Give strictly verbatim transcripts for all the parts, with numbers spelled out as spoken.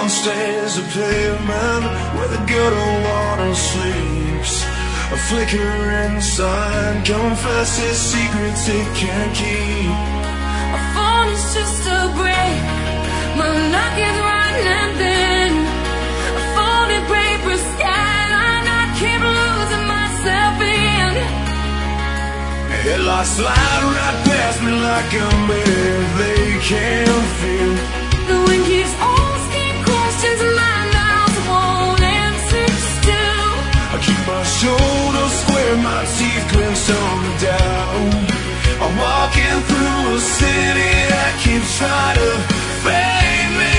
stains the pavement where the good old water sleeps. A flickering sign confesses secrets it can't keep. A phone is just a break, my luck is running thin. A folded paper skyline, I keep losing myself in. Headlights slide right past me like a mirror they can't feel. The wind keeps asking questions, my mouth won't answer still. I keep my shoulders square, my teeth clenched on the doubt. I'm walking through a city that keeps trying to fade me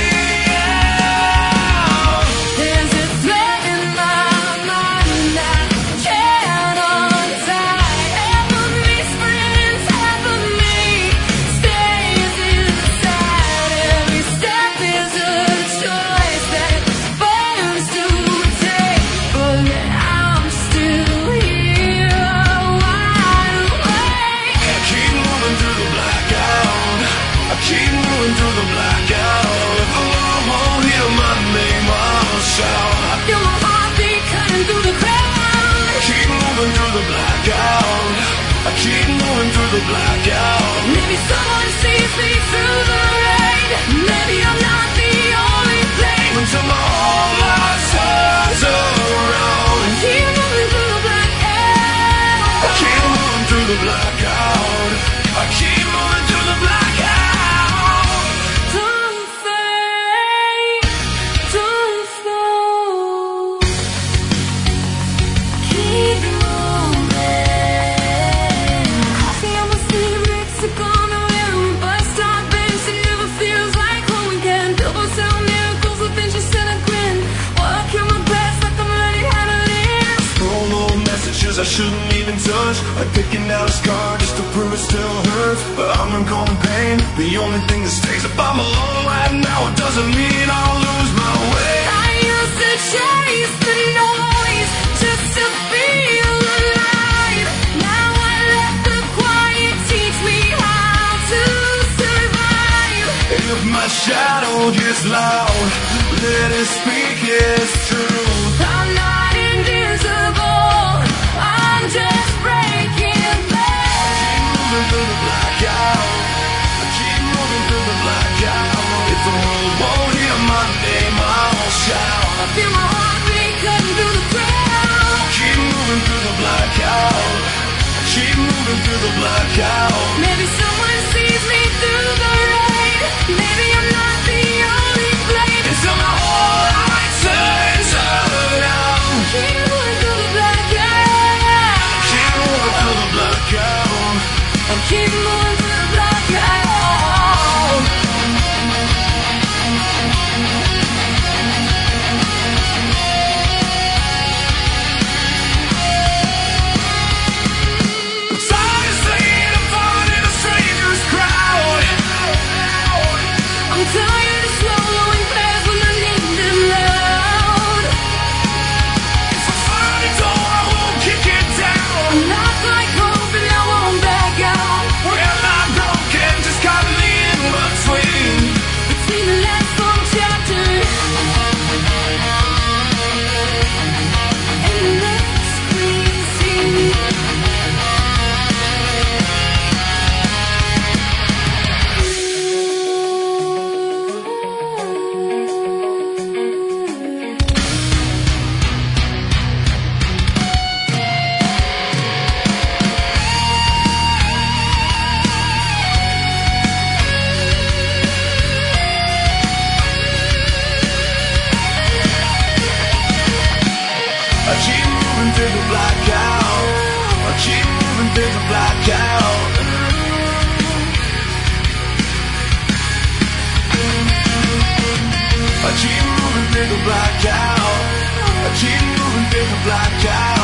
out. There's a threat in my mind I can't untie. Half of me sprints, half of me stays inside. Every step is a choice that burns to take, but I'm still here, wide awake. I keep moving through the blackout. I keep moving through the blackout. If the world won't hear my name, I'll shout. I feel my heartbeat cutting through the crowd. I keep moving through the blackout. I keep moving through the blackout. Maybe someone sees me through the rain. Maybe I'm not the only thing. Until my whole life turns around. Keep moving through the blackout. I keep moving through the blackout. I keep moving through the blackout. Don't fade, don't slow. Keep moving. Coffee on my sleeve, Mexican around me. Bus stop bench, it never feels like home again. Pillows sound miracles within just in a grin. Walking my best like I'm learning how to live. Scroll old messages I shouldn't even touch. Like picking out a scar just to prove it still hurts. But I'm not going pain. The only thing that stays if I'm alone right now, it doesn't mean I'll lose my way. I used to chase the noise just to feel alive. Now I let the quiet teach me how to survive. If my shadow gets loud, let it speak its truth. I'm not invisible, I'm just breaking bad. Moving through the blackout. I keep moving through the blackout. If the world won't hear my name, I'll shout. I feel my heartbeat cutting through the crowd. Keep moving through the blackout. Keep moving through the blackout. Maybe someone sees me through the rain. Maybe I'm not the only flame. Until my whole life turns around. Keep moving through the blackout. Keep moving through the blackout. I keep moving through the blackout. Time is late, I'm falling in a stranger's crowd. I'm tired of swallowing prayers when I need them loud. If I find a door, I won't kick it down. I'm not like hope and I won't back out. Well, I'm broken, just caught in the in-between. Between the last long chapter and the next clean scene. I keep moving through the blackout. I keep moving through the blackout. I keep moving through the blackout. I keep moving through the blackout.